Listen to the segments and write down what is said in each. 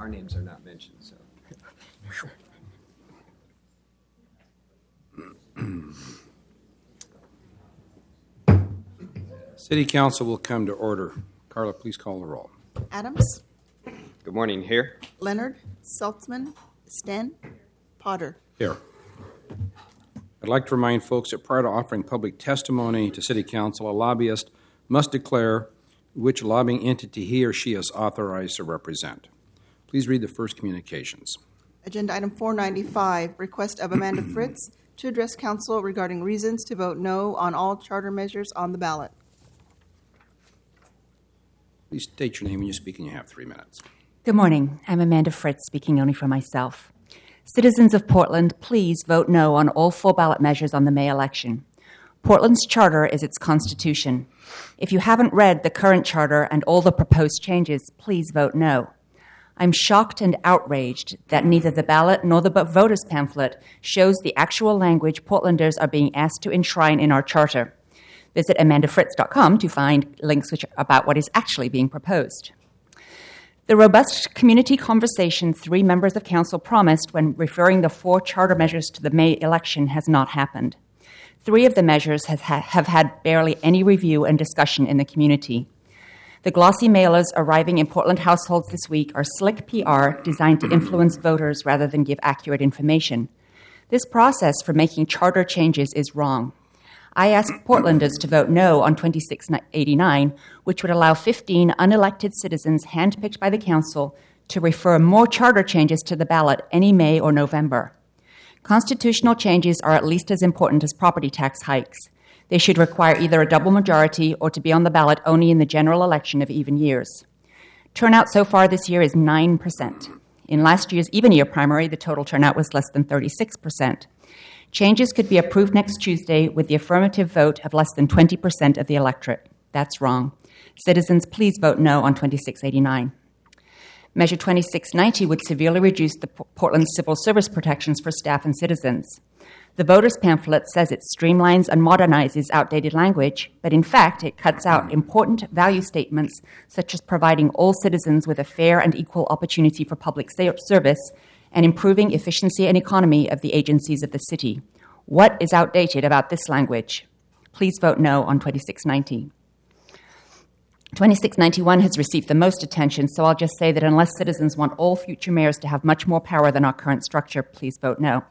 our names are not mentioned, so. City Council will come to order. Carla, please call the roll. Adams, Good morning. Here. Leonard, Saltzman, Sten, Potter. Here. I'd like to remind folks that prior to offering public testimony to City Council, a lobbyist must declare which lobbying entity he or she is authorized to represent. Please read the first communications. Agenda item 495, request of Amanda Fritz to address council regarding reasons to vote no on all charter measures on the ballot. Please state your name when you speak, and you have 3 minutes. Good morning. I'm Amanda Fritz, speaking only for myself. Citizens of Portland, please vote no on all 4 ballot measures on the May election. Portland's charter is its constitution. If you haven't read the current charter and all the proposed changes, please vote no. I'm shocked and outraged that neither the ballot nor the voters pamphlet shows the actual language Portlanders are being asked to enshrine in our charter. Visit amandafritz.com to find links about what is actually being proposed. The robust community conversation 3 members of council promised when referring the 4 charter measures to the May election has not happened. 3 of the measures have had barely any review and discussion in the community. The glossy mailers arriving in Portland households this week are slick PR designed to influence voters rather than give accurate information. This process for making charter changes is wrong. I asked Portlanders to vote no on 2689, which would allow 15 unelected citizens handpicked by the council to refer more charter changes to the ballot any May or November. Constitutional changes are at least as important as property tax hikes. They should require either a double majority or to be on the ballot only in the general election of even years. Turnout so far this year is 9%. In last year's even year primary, the total turnout was less than 36%. Changes could be approved next Tuesday with the affirmative vote of less than 20% of the electorate. That's wrong. Citizens, please vote no on 2689. Measure 2690 would severely reduce the Portland civil service protections for staff and citizens. The voters pamphlet says it streamlines and modernizes outdated language, but in fact it cuts out important value statements such as providing all citizens with a fair and equal opportunity for public service and improving efficiency and economy of the agencies of the city. What is outdated about this language? Please vote no on 2690. 2691 has received the most attention, so I'll just say that unless citizens want all future mayors to have much more power than our current structure, please vote no.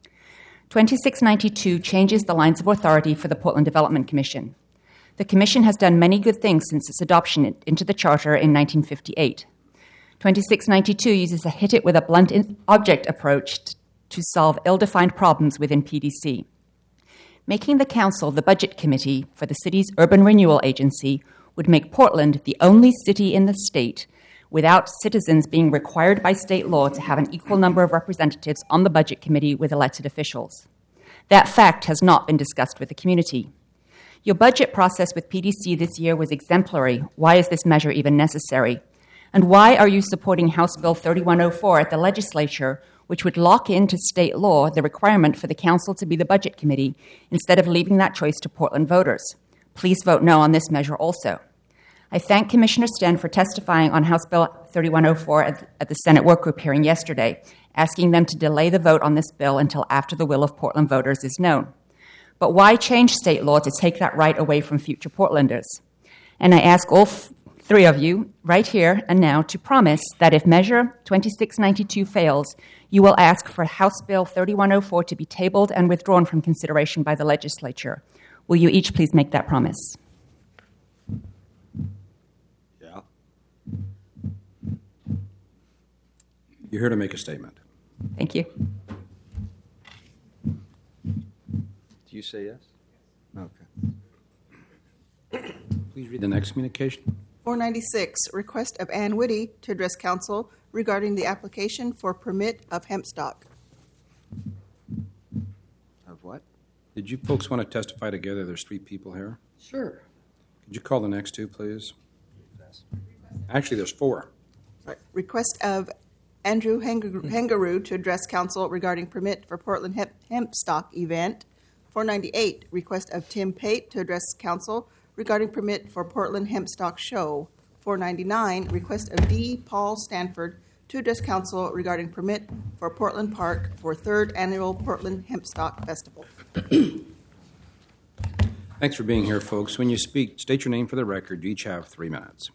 2692 changes the lines of authority for the Portland Development Commission. The Commission has done many good things since its adoption into the Charter in 1958. 2692 uses a hit-it-with-a-blunt object approach to solve ill-defined problems within PDC. Making the Council the Budget Committee for the city's urban renewal agency would make Portland the only city in the state without citizens being required by state law to have an equal number of representatives on the Budget Committee with elected officials. That fact has not been discussed with the community. Your budget process with PDC this year was exemplary. Why is this measure even necessary? And why are you supporting House Bill 3104 at the legislature, which would lock into state law the requirement for the council to be the budget committee instead of leaving that choice to Portland voters? Please vote no on this measure also. I thank Commissioner Sten for testifying on House Bill 3104 at the Senate Workgroup hearing yesterday, asking them to delay the vote on this bill until after the will of Portland voters is known. But why change state law to take that right away from future Portlanders? And I ask all 3 of you, right here and now, to promise that if Measure 2692 fails, you will ask for House Bill 3104 to be tabled and withdrawn from consideration by the legislature. Will you each please make that promise? Yeah. You're here to make a statement. Thank you. Do you say yes? Okay. Please read the next communication. 496, request of Ann Whitty to address council regarding the application for permit of hemp stock. Of what? Did you folks want to testify together? There's 3 people here. Sure. Could you call the next 2, please? Actually, there's 4. Right. Request of Andrew Hengaroo to address council regarding permit for Portland hemp stock event. 498, request of Tim Pate to address council regarding permit for Portland Hemp Stock Show. 499, request of D. Paul Stanford to address council regarding permit for Portland Park for 3rd Annual Portland Hempstock Festival. Thanks for being here, folks. When you speak, state your name for the record. You each have 3 minutes.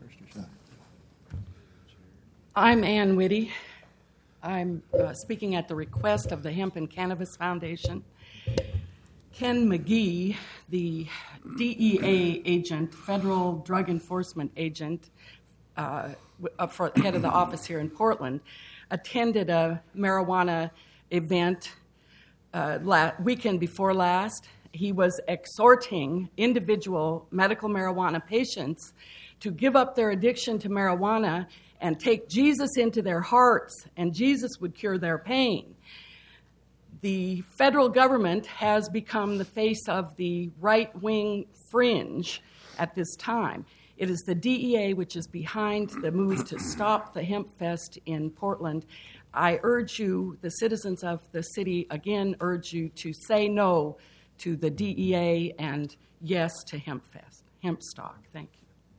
I'm Ann Whitty. I'm speaking at the request of the Hemp and Cannabis Foundation. Ken McGee, the DEA agent, federal drug enforcement agent, for head of the office here in Portland, attended a marijuana event weekend before last. He was exhorting individual medical marijuana patients to give up their addiction to marijuana and take Jesus into their hearts, and Jesus would cure their pain. The federal government has become the face of the right-wing fringe at this time. It is the DEA which is behind the move to stop the Hemp Fest in Portland. I urge you, the citizens of the city, again urge you to say no to the DEA and yes to Hemp Fest, Hempstock. Thank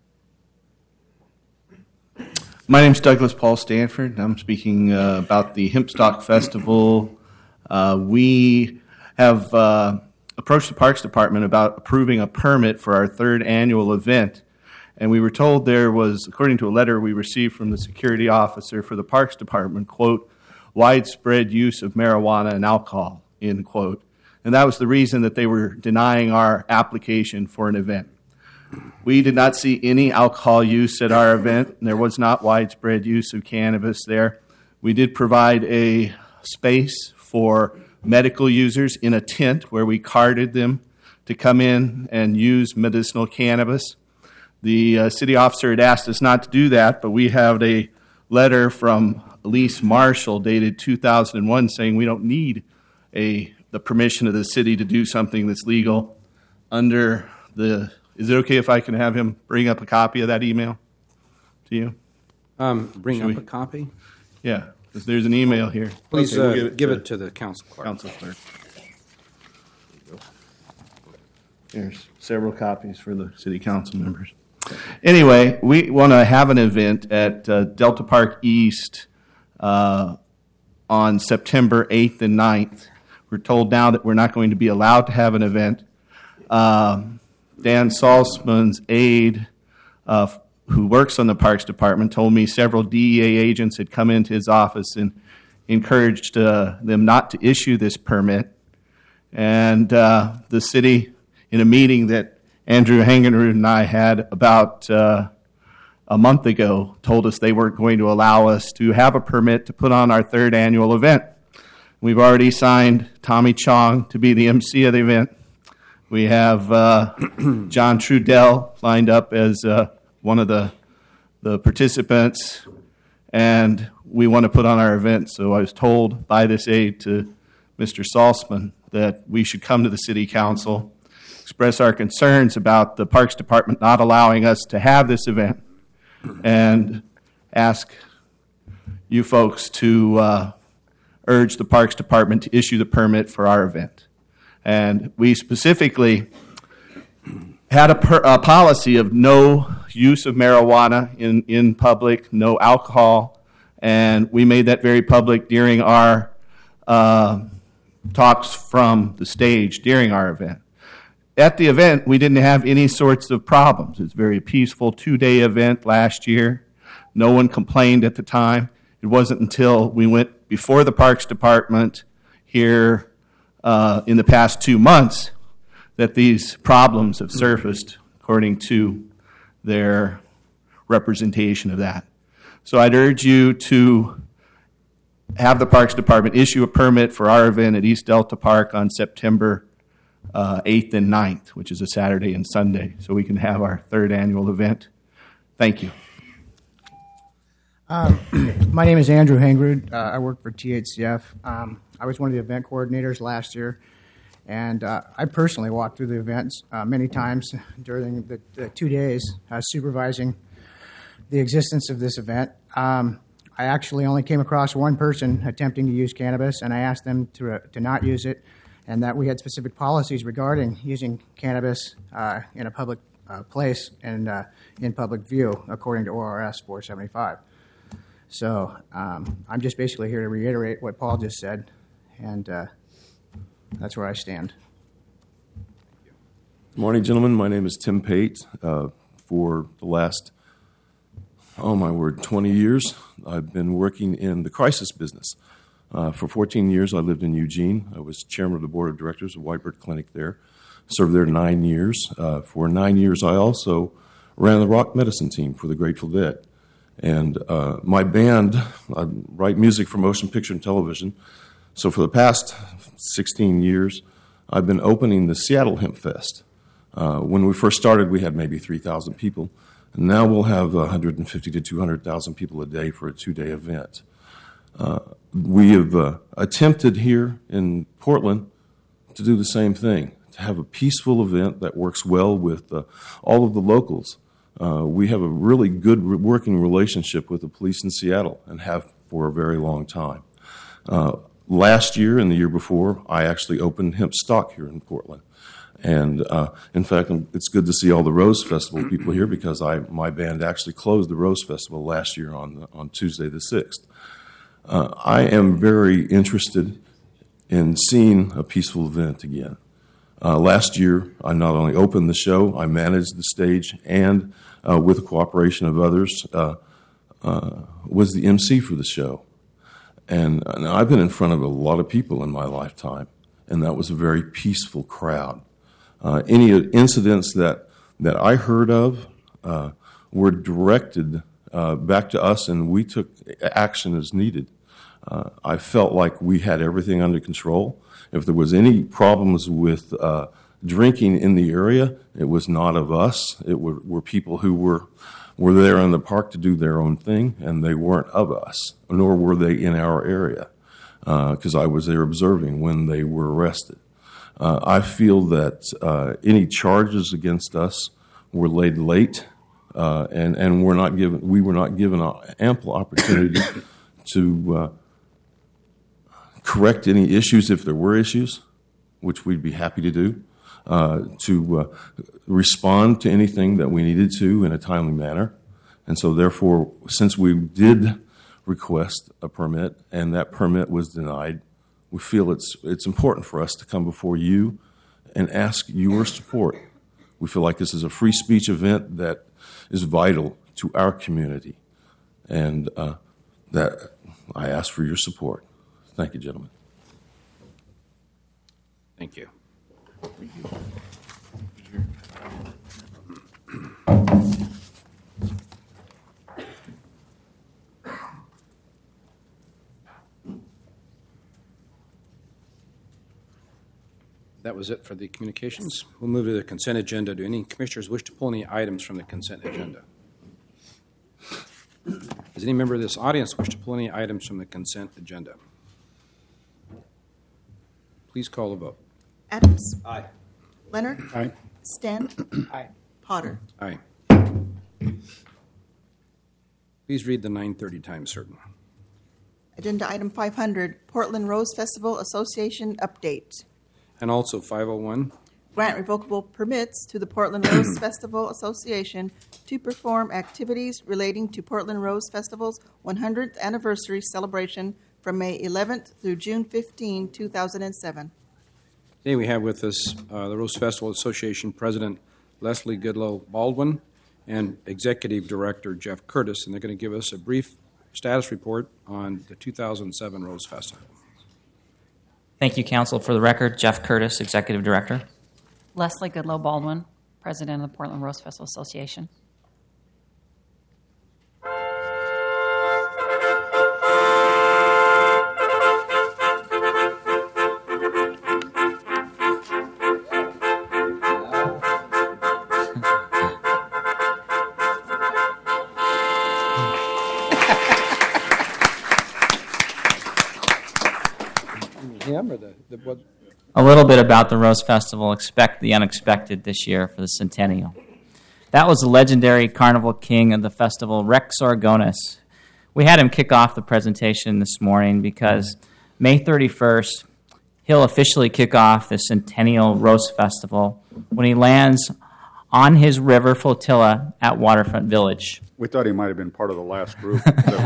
you. My name is Douglas Paul Stanford. I'm speaking about the Hempstock Festival. We have approached the Parks Department about approving a permit for our 3rd annual event. And we were told there was, according to a letter we received from the security officer for the Parks Department, quote, widespread use of marijuana and alcohol, end quote. And that was the reason that they were denying our application for an event. We did not see any alcohol use at our event, and there was not widespread use of cannabis there. We did provide a space for medical users in a tent where we carded them to come in and use medicinal cannabis. The city officer had asked us not to do that, but we have a letter from Elise Marshall dated 2001 saying we don't need the permission of the city to do something that's legal under the... Is it okay if I can have him bring up a copy of that email to you? Bring up a copy. Yeah, because there's an email here. Please Okay, we'll give it to the council clerk. Council clerk. There's several copies for the city council members. Anyway, we want to have an event at Delta Park East on September 8th and 9th. We're told now that we're not going to be allowed to have an event. Dan Salzman's aide, who works on the Parks Department, told me several DEA agents had come into his office and encouraged them not to issue this permit. And the city, in a meeting that Andrew Hangenrud and I had about a month ago, told us they weren't going to allow us to have a permit to put on our 3rd annual event. We've already signed Tommy Chong to be the MC of the event. We have John Trudell lined up as one of the participants, and we want to put on our event. So I was told by this aide to Mr. Salzman that we should come to the city council, express our concerns about the Parks Department not allowing us to have this event, and ask you folks to urge the Parks Department to issue the permit for our event. And we specifically had a policy of no use of marijuana in public, no alcohol, and we made that very public during our talks from the stage during our event. At the event, we didn't have any sorts of problems. It was a very peaceful 2-day event last year. No one complained at the time. It wasn't until we went before the Parks Department here in the past 2 months that these problems have surfaced, according to their representation of that. So I'd urge you to have the Parks Department issue a permit for our event at East Delta Park on September 8th and 9th, which is a Saturday and Sunday, so we can have our 3rd annual event. Thank you. My name is Andrew Hangrud. I work for THCF. I was one of the event coordinators last year, and I personally walked through the events many times during the 2 days supervising the existence of this event. I actually only came across one person attempting to use cannabis, and I asked them to not use it, and that we had specific policies regarding using cannabis in a public place and in public view, according to ORS 475. So I'm just basically here to reiterate what Paul just said, and that's where I stand. Good morning, gentlemen. My name is Tim Pate. For the last, 20 years, I've been working in the crisis business. For 14 years, I lived in Eugene. I was chairman of the board of directors of Whitebird Clinic there. Served there 9 years. For 9 years, I also ran the rock medicine team for the Grateful Dead. And my band, I write music for motion picture and television. So for the past 16 years, I've been opening the Seattle Hemp Fest. When we first started, we had maybe 3,000 people. And now we'll have 150 to 200,000 people a day for a 2-day event. We have attempted here in Portland to do the same thing, to have a peaceful event that works well with all of the locals. We have a really good working relationship with the police in Seattle and have for a very long time. Last year and the year before, I actually opened Hemp Stock here in Portland. And in fact, it's good to see all the Rose Festival people here because my band actually closed the Rose Festival last year on Tuesday the 6th. I am very interested in seeing a peaceful event again. Last year, I not only opened the show, I managed the stage, and with the cooperation of others, was the MC for the show. And I've been in front of a lot of people in my lifetime, and that was a very peaceful crowd. Any incidents that I heard of were directed back to us, and we took action as needed. I felt like we had everything under control. If there was any problems with drinking in the area, it was not of us. It were people who were there in the park to do their own thing, and they weren't of us, nor were they in our area, because I was there observing when they were arrested. I feel that any charges against us were laid late, and we were not given an ample opportunity to correct any issues if there were issues, which we'd be happy to do, to respond to anything that we needed to in a timely manner. And so therefore, since we did request a permit and that permit was denied, we feel it's important for us to come before you and ask your support. We feel like this is a free speech event that is vital to our community, and that I ask for your support. Thank you, gentlemen. Thank you. That was it for the communications. We'll move to the consent agenda. Do any commissioners wish to pull any items from the consent agenda? Does any member of this audience wish to pull any items from the consent agenda? Please call the vote. Adams. Aye. Leonard. Aye. Stent. Aye. Potter. Aye. Please read the 9:30 time certain. Agenda item 500, Portland Rose Festival Association update. And also 501. Grant revocable permits to the Portland Rose Festival Association to perform activities relating to Portland Rose Festival's 100th anniversary celebration from May 11th through June 15, 2007. Today we have with us the Rose Festival Association President Leslie Goodlow Baldwin and Executive Director Jeff Curtis, and they're going to give us a brief status report on the 2007 Rose Festival. Thank you, Council. For the record, Jeff Curtis, Executive Director. Leslie Goodlow Baldwin, President of the Portland Rose Festival Association. A little bit about the Rose Festival. Expect the unexpected this year for the centennial. That was the legendary carnival king of the festival, Rex Orgonis. We had him kick off the presentation this morning because May 31st, he'll officially kick off the centennial Rose Festival when he lands on his river flotilla at Waterfront Village. We thought he might have been part of the last group.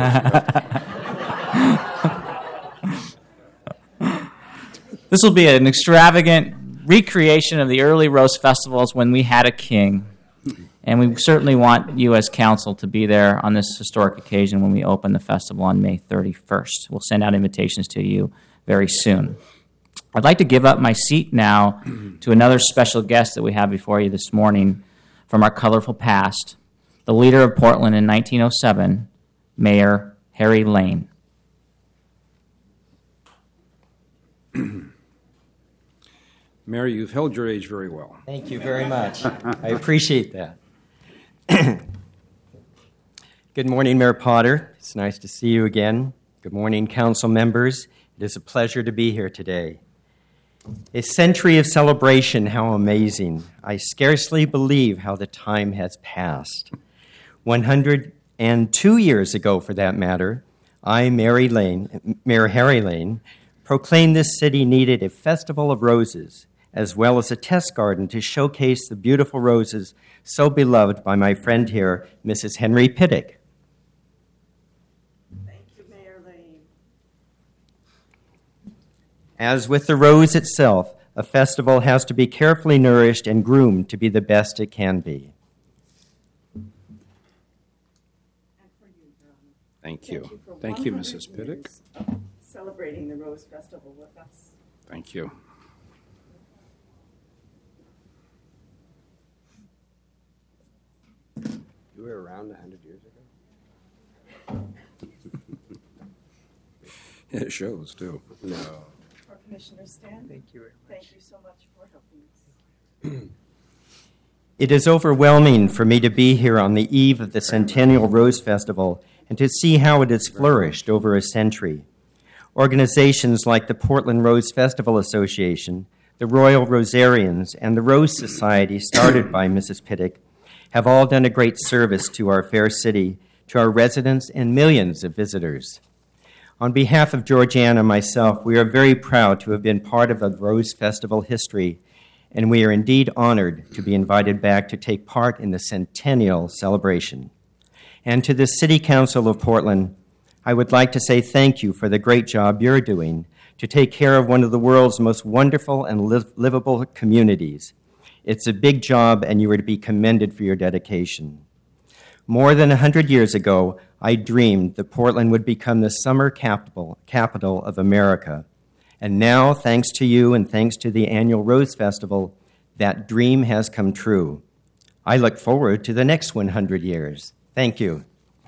This will be an extravagant recreation of the early roast festivals when we had a king. And we certainly want you as council to be there on this historic occasion when we open the festival on May 31st. We'll send out invitations to you very soon. I'd like to give up my seat now to another special guest that we have before you this morning from our colorful past, the leader of Portland in 1907, Mayor Harry Lane. Mayor, you've held your age very well. Thank you very much. I appreciate that. Good morning, Mayor Potter. It's nice to see you again. Good morning, council members. It is a pleasure to be here today. A century of celebration, how amazing. I scarcely believe how the time has passed. 102 years ago, for that matter, I, Mayor Harry Lane, proclaimed this city needed a festival of roses, as well as a test garden to showcase the beautiful roses so beloved by my friend here, Mrs. Henry Pittick. Thank you, Mayor Lane. As with the rose itself, a festival has to be carefully nourished and groomed to be the best it can be. Thank you. Thank you, Mrs. Pittick. Celebrating the Rose Festival with us. Thank you. You were around 100 years ago? It shows, too. No. For Commissioner Stan. Thank you very much. Thank you so much for helping us. It is overwhelming for me to be here on the eve of the Centennial Rose Festival and to see how it has flourished over a century. Organizations like the Portland Rose Festival Association, the Royal Rosarians, and the Rose Society, started by Mrs. Pittick, have all done a great service to our fair city, to our residents, and millions of visitors. On behalf of Georgiana and myself, we are very proud to have been part of the Rose Festival history, and we are indeed honored to be invited back to take part in the centennial celebration. And to the City Council of Portland, I would like to say thank you for the great job you're doing to take care of one of the world's most wonderful and livable communities. It's a big job, and you are to be commended for your dedication. More than 100 years ago, I dreamed that Portland would become the summer capital of America. And now, thanks to you and thanks to the annual Rose Festival, that dream has come true. I look forward to the next 100 years. Thank you.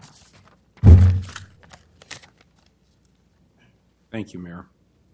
Thank you, Mayor.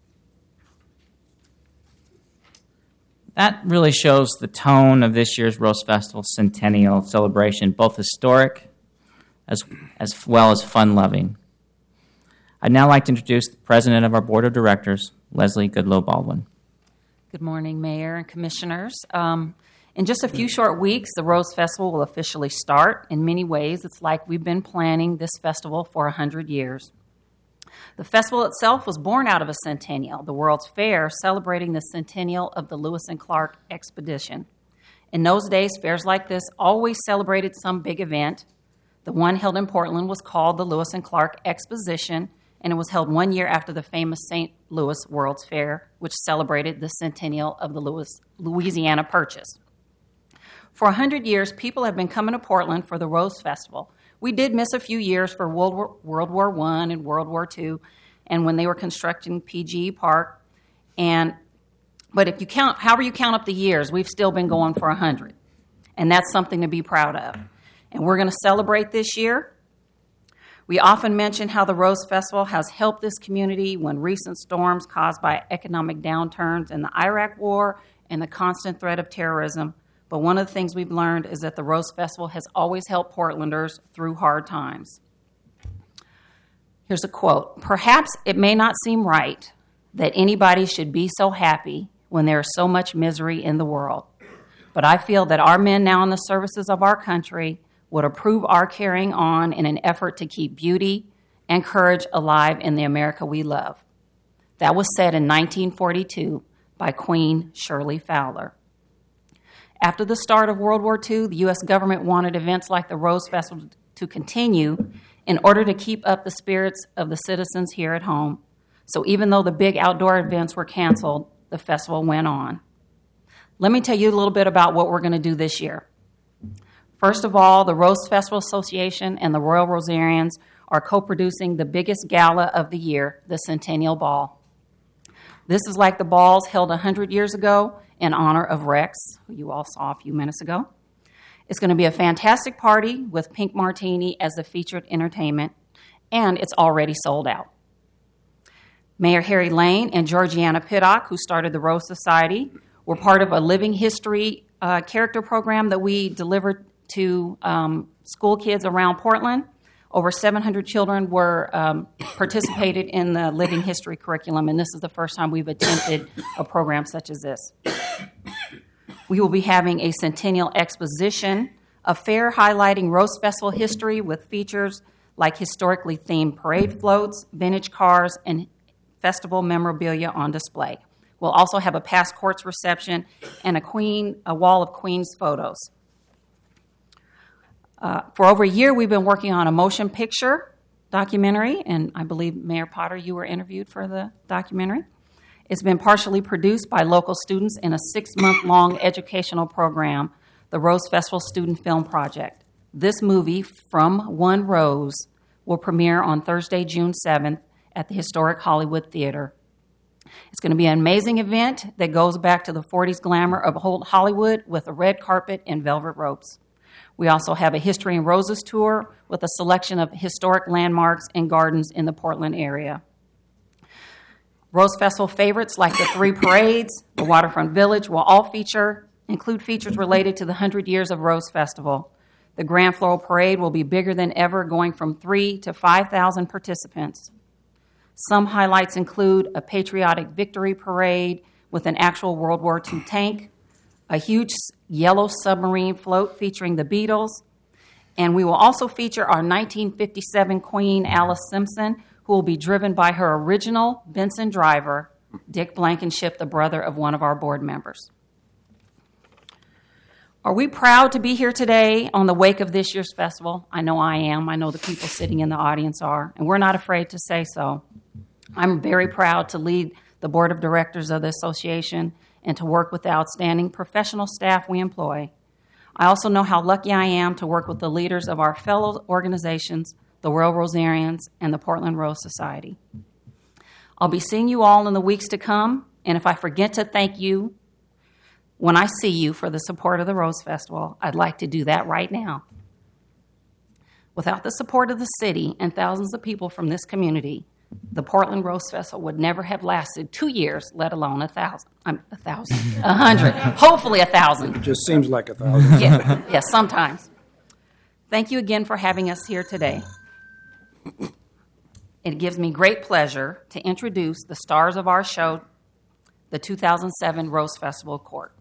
That really shows the tone of this year's Rose Festival Centennial celebration, both historic as well as fun-loving. I'd now like to introduce the president of our board of directors, Leslie Goodloe Baldwin. Good morning, Mayor and Commissioners. In just a few short weeks, the Rose Festival will officially start. In many ways, it's like we've been planning this festival for 100 years. The festival itself was born out of a centennial, the World's Fair, celebrating the centennial of the Lewis and Clark expedition. In those days, fairs like this always celebrated some big event. The one held in Portland was called the Lewis and Clark Exposition, and it was held 1 year after the famous St. Louis World's Fair, which celebrated the centennial of the Louisiana Purchase. For 100 years, people have been coming to Portland for the Rose Festival. We did miss a few years for World War I and World War II, and when they were constructing PGE Park. But if you count, however you count up the years, we've still been going for 100, and that's something to be proud of. And we're going to celebrate this year. We often mention how the Rose Festival has helped this community when recent storms caused by economic downturns in the Iraq War and the constant threat of terrorism. But one of the things we've learned is that the Rose Festival has always helped Portlanders through hard times. Here's a quote. "Perhaps it may not seem right that anybody should be so happy when there is so much misery in the world. But I feel that our men now in the services of our country would approve our carrying on in an effort to keep beauty and courage alive in the America we love." That was said in 1942 by Queen Shirley Fowler. After the start of World War II, the U.S. government wanted events like the Rose Festival to continue in order to keep up the spirits of the citizens here at home. So even though the big outdoor events were canceled, the festival went on. Let me tell you a little bit about what we're going to do this year. First of all, the Rose Festival Association and the Royal Rosarians are co-producing the biggest gala of the year, the Centennial Ball. This is like the balls held 100 years ago in honor of Rex, who you all saw a few minutes ago. It's going to be a fantastic party with Pink Martini as the featured entertainment, and it's already sold out. Mayor Harry Lane and Georgiana Pittock, who started the Rose Society, were part of a living history character program that we delivered to school kids around Portland. Over 700 children were participated in the living history curriculum, and this is the first time we've attempted a program such as this. We will be having a Centennial Exposition, a fair highlighting Rose Festival history with features like historically themed parade floats, vintage cars, and festival memorabilia on display. We'll also have a past courts reception and a wall of Queen's photos. For over a year, we've been working on a motion picture documentary, and I believe, Mayor Potter, you were interviewed for the documentary. It's been partially produced by local students in a 6-month-long educational program, the Rose Festival Student Film Project. This movie, From One Rose, will premiere on Thursday, June 7th at the historic Hollywood Theater. It's going to be an amazing event that goes back to the 40s glamour of old Hollywood with a red carpet and velvet ropes. We also have a History in Roses tour with a selection of historic landmarks and gardens in the Portland area. Rose Festival favorites like the 3 parades, the Waterfront Village will all include features related to the 100 years of Rose Festival. The Grand Floral Parade will be bigger than ever, going from 3,000 to 5,000 participants. Some highlights include a patriotic victory parade with an actual World War II tank, a huge yellow submarine float featuring the Beatles, and we will also feature our 1957 Queen, Alice Simpson, who will be driven by her original Benson driver, Dick Blankenship, the brother of one of our board members. Are we proud to be here today on the wake of this year's festival? I know I am. I know the people sitting in the audience are, and we're not afraid to say so. I'm very proud to lead the board of directors of the association and to work with the outstanding professional staff we employ. I also know how lucky I am to work with the leaders of our fellow organizations, the Royal Rosarians and the Portland Rose Society. I'll be seeing you all in the weeks to come, and if I forget to thank you when I see you for the support of the Rose Festival, I'd like to do that right now. Without the support of the city and thousands of people from this community, the Portland Rose Festival would never have lasted 2 years, let alone 100, hopefully 1,000. It just seems like 1,000. Yes, sometimes. Thank you again for having us here today. It gives me great pleasure to introduce the stars of our show, the 2007 Rose Festival Court.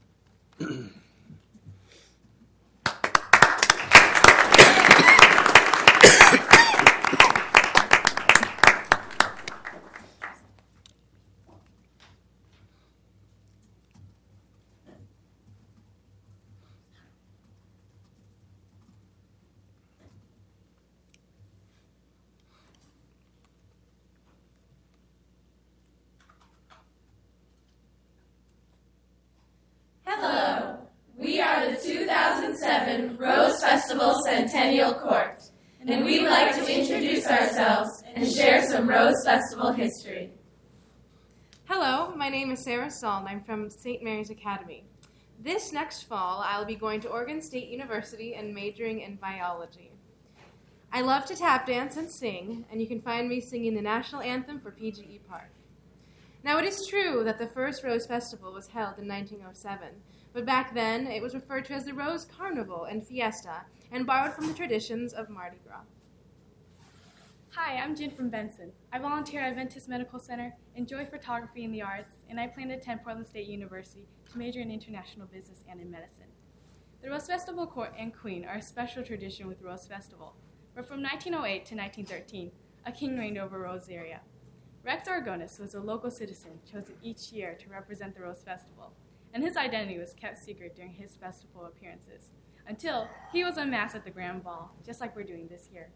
Hello, we are the 2007 Rose Festival Centennial Court, and we'd like to introduce ourselves and share some Rose Festival history. Hello, my name is Sarah Saul, and I'm from St. Mary's Academy. This next fall, I'll be going to Oregon State University and majoring in biology. I love to tap dance and sing, and you can find me singing the national anthem for PGE Park. Now, it is true that the first Rose Festival was held in 1907, but back then it was referred to as the Rose Carnival and Fiesta and borrowed from the traditions of Mardi Gras. Hi, I'm Jen from Benson. I volunteer at Adventist Medical Center, enjoy photography and the arts, and I plan to attend Portland State University to major in international business and in medicine. The Rose Festival Court and Queen are a special tradition with Rose Festival, where from 1908 to 1913, a king reigned over Rose area. Rex Orgonis was a local citizen chosen each year to represent the Rose Festival, and his identity was kept secret during his festival appearances, until he was unmasked at the Grand Ball, just like we're doing this year.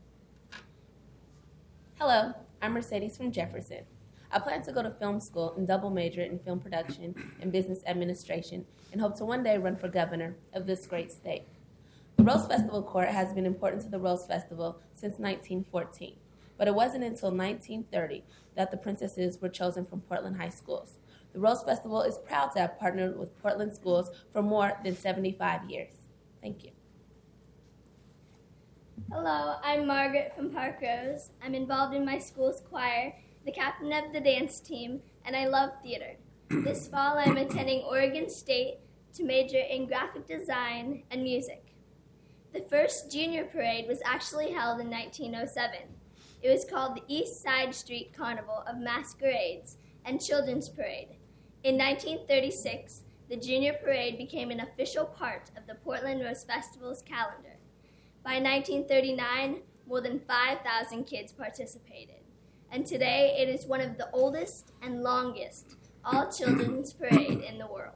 Hello, I'm Mercedes from Jefferson. I plan to go to film school and double major in film production and business administration and hope to one day run for governor of this great state. The Rose Festival Court has been important to the Rose Festival since 1914, but it wasn't until 1930 that the princesses were chosen from Portland high schools. The Rose Festival is proud to have partnered with Portland schools for more than 75 years. Thank you. Hello, I'm Margaret from Park Rose. I'm involved in my school's choir, the captain of the dance team, and I love theater. This fall, I'm attending Oregon State to major in graphic design and music. The first junior parade was actually held in 1907. It was called the East Side Street Carnival of Masquerades and Children's Parade. In 1936, the junior parade became an official part of the Portland Rose Festival's calendar. By 1939, more than 5,000 kids participated. And today, it is one of the oldest and longest all-children's parade in the world.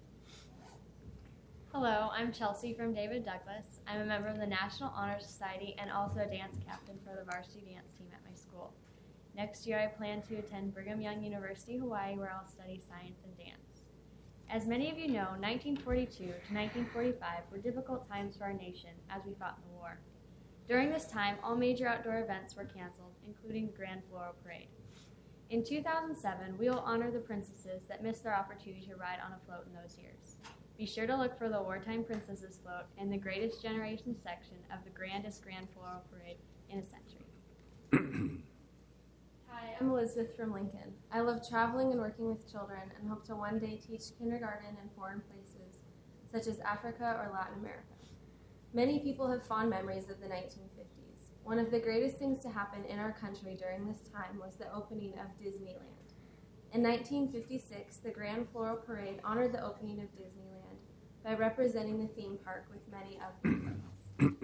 Hello, I'm Chelsea from David Douglas. I'm a member of the National Honor Society and also a dance captain for the varsity dance team at my school. Next year, I plan to attend Brigham Young University, Hawaii, where I'll study science and dance. As many of you know, 1942 to 1945 were difficult times for our nation as we fought in the war. During this time, all major outdoor events were canceled, including the Grand Floral Parade. In 2007, we will honor the princesses that missed their opportunity to ride on a float in those years. Be sure to look for the Wartime Princesses float in the Greatest Generation section of the grandest Grand Floral Parade in a century. Hi, I'm Elizabeth from Lincoln. I love traveling and working with children and hope to one day teach kindergarten in foreign places, such as Africa or Latin America. Many people have fond memories of the 1950s. One of the greatest things to happen in our country during this time was the opening of Disneyland. In 1956, the Grand Floral Parade honored the opening of Disneyland by representing the theme park with many of the floats.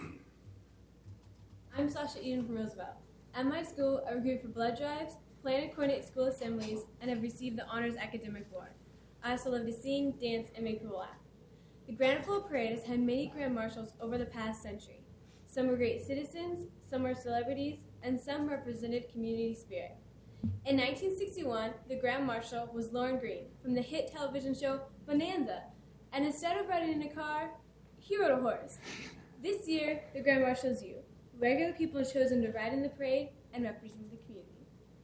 I'm Sasha Eden from Roosevelt. At my school, I recruit for blood drives, plan and coordinate school assemblies, and have received the Honors Academic Award. I also love to sing, dance, and make people laugh. The Grand Floral Parade has had many grand marshals over the past century. Some were great citizens, some were celebrities, and some represented community spirit. In 1961, the Grand Marshal was Lauren Green from the hit television show Bonanza, and instead of riding in a car, he rode a horse. This year, the Grand Marshal is you. Regular people are chosen to ride in the parade and represent the community.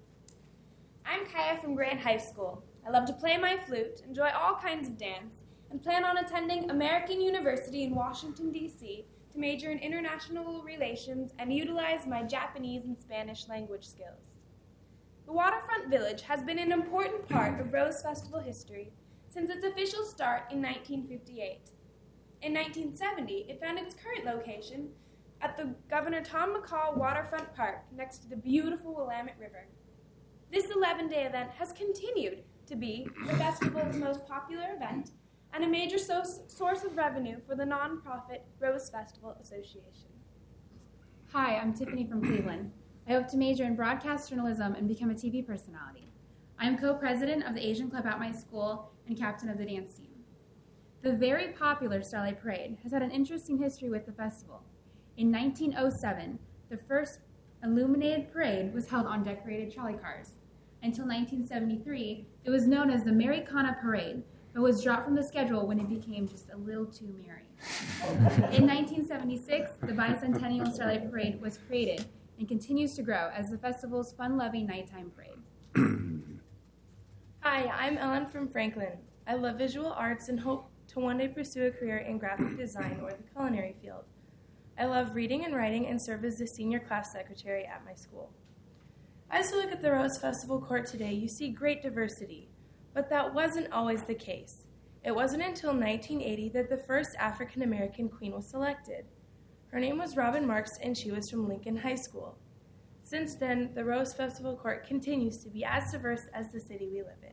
I'm Kaya from Grant High School. I love to play my flute, enjoy all kinds of dance, and plan on attending American University in Washington, D.C. to major in international relations and utilize my Japanese and Spanish language skills. The Waterfront Village has been an important part of Rose Festival history since its official start in 1958. In 1970, it found its current location at the Governor Tom McCall Waterfront Park next to the beautiful Willamette River. This 11-day event has continued to be the festival's most popular event and a major source of revenue for the nonprofit Rose Festival Association. Hi, I'm Tiffany from Cleveland. I hope to major in broadcast journalism and become a TV personality. I am co-president of the Asian Club at my school and captain of the dance team. The very popular Starlight Parade has had an interesting history with the festival. In 1907, the first illuminated parade was held on decorated trolley cars. Until 1973, it was known as the Americana Parade, but was dropped from the schedule when it became just a little too merry. In 1976, the Bicentennial Starlight Parade was created and continues to grow as the festival's fun-loving nighttime parade. Hi, I'm Ellen from Franklin. I love visual arts and hope to one day pursue a career in graphic design or the culinary field. I love reading and writing and serve as the senior class secretary at my school. As you look at the Rose Festival Court today, you see great diversity, but that wasn't always the case. It wasn't until 1980 that the first African-American queen was selected. Her name was Robin Marks, and she was from Lincoln High School. Since then, the Rose Festival Court continues to be as diverse as the city we live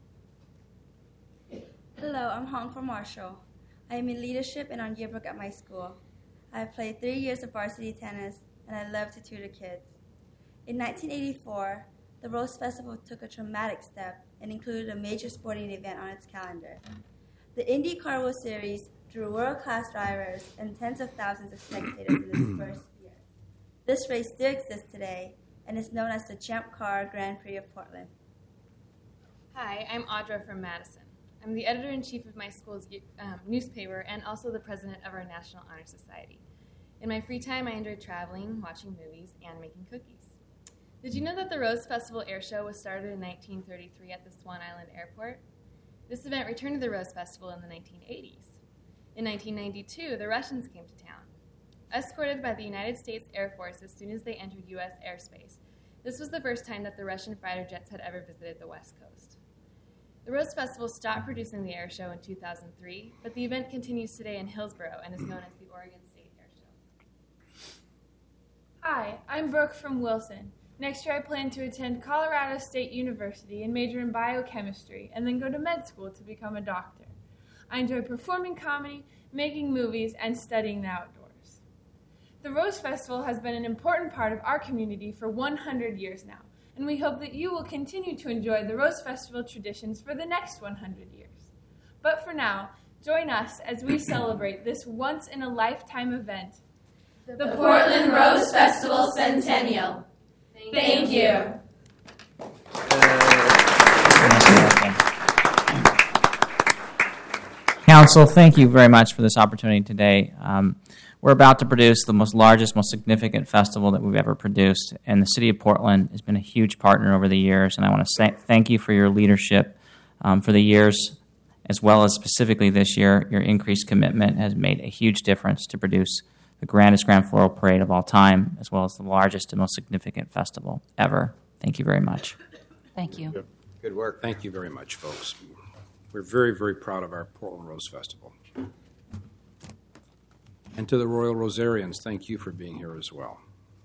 in. Hello, I'm Hong from Marshall. I am in leadership and on yearbook at my school. I have played 3 years of varsity tennis, and I love to tutor kids. In 1984, the Rose Festival took a dramatic step and included a major sporting event on its calendar. The Indy Car World Series drew world-class drivers and tens of thousands of spectators in its first year. This race still exists today and is known as the Champ Car Grand Prix of Portland. Hi, I'm Audra from Madison. I'm the editor-in-chief of my school's newspaper and also the president of our National Honor Society. In my free time, I enjoy traveling, watching movies, and making cookies. Did you know that the Rose Festival Air Show was started in 1933 at the Swan Island Airport? This event returned to the Rose Festival in the 1980s. In 1992, the Russians came to town. Escorted by the United States Air Force as soon as they entered U.S. airspace, this was the first time that the Russian fighter jets had ever visited the West Coast. The Rose Festival stopped producing the air show in 2003, but the event continues today in Hillsborough and is known as the Oregon State Air Show. Hi, I'm Brooke from Wilson. Next year I plan to attend Colorado State University and major in biochemistry and then go to med school to become a doctor. I enjoy performing comedy, making movies, and studying the outdoors. The Rose Festival has been an important part of our community for 100 years now, and we hope that you will continue to enjoy the Rose Festival traditions for the next 100 years. But for now, join us as we celebrate this once-in-a-lifetime event, the Portland Rose Festival Centennial. Thank you. Council, thank you very much for this opportunity today. We're about to produce the largest, most significant festival that we've ever produced, and the City of Portland has been a huge partner over the years, and I want to thank you for your leadership for the years, as well as specifically this year. Your increased commitment has made a huge difference to produce the grandest Grand Floral Parade of all time, as well as the largest and most significant festival ever. Thank you very much. Thank you. Good work. Thank you very much, folks. We're very, very proud of our Portland Rose Festival. And to the Royal Rosarians, thank you for being here as well.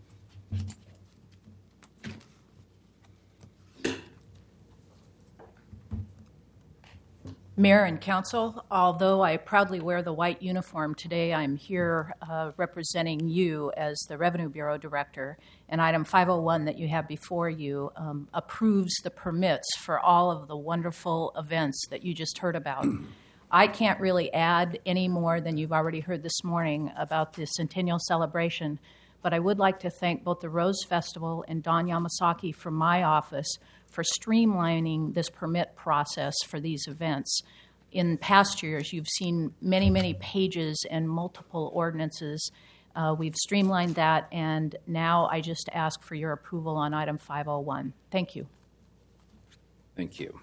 Mayor and Council, although I proudly wear the white uniform today, I'm here representing you as the Revenue Bureau Director. And item 501 that you have before you approves the permits for all of the wonderful events that you just heard about. I can't really add any more than you've already heard this morning about the Centennial celebration, but I would like to thank both the Rose Festival and Don Yamasaki from my office for streamlining this permit process for these events. In past years, you've seen many, many pages and multiple ordinances. We've streamlined that, and now I just ask for your approval on item 501. Thank you. Thank you.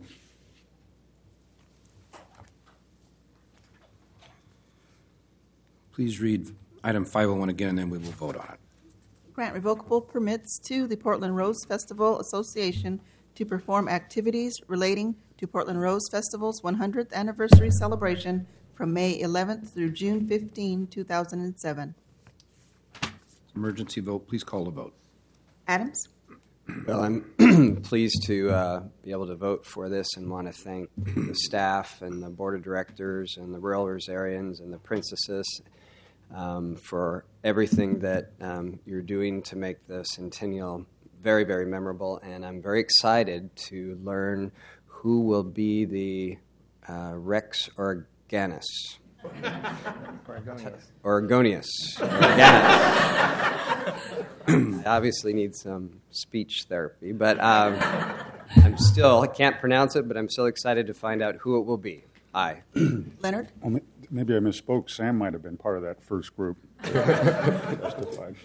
Please read item 501 again, and then we will vote on it. Grant revocable permits to the Portland Rose Festival Association to perform activities relating to Portland Rose Festival's 100th anniversary celebration from May 11th through June 15, 2007. Emergency vote. Please call the vote. Adams? Well, I'm pleased to be able to vote for this and want to thank the staff and the board of directors and the Royal Rosarians and the princesses for everything that you're doing to make the Centennial very, very memorable. And I'm very excited to learn who will be the Rex Organis. Oregonius. I obviously need some speech therapy, but I can't pronounce it, but I'm still excited to find out who it will be. Aye. Leonard? Well, maybe I misspoke. Sam might have been part of that first group. Justified.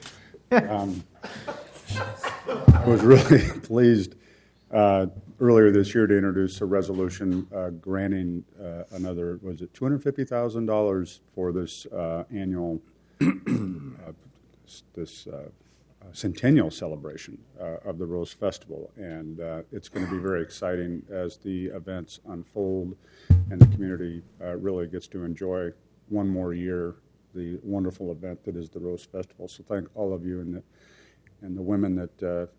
I was really pleased earlier this year to introduce a resolution granting another, was it $250,000 for this annual centennial celebration of the Rose Festival. And it's going to be very exciting as the events unfold and the community really gets to enjoy one more year the wonderful event that is the Rose Festival. So thank all of you and the women that